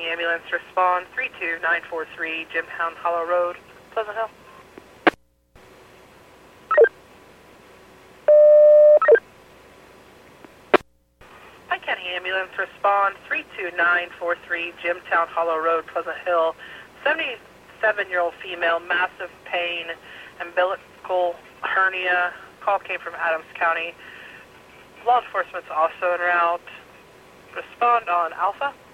ambulance, respond 32943 Jimtown Hollow Road, Pleasant Hill. Pike County ambulance, respond 32943 Jimtown Hollow Road, Pleasant Hill. 77-year-old female, massive pain, umbilical hernia. Call came from Adams County. Law enforcement's also en route. Respond on Alpha.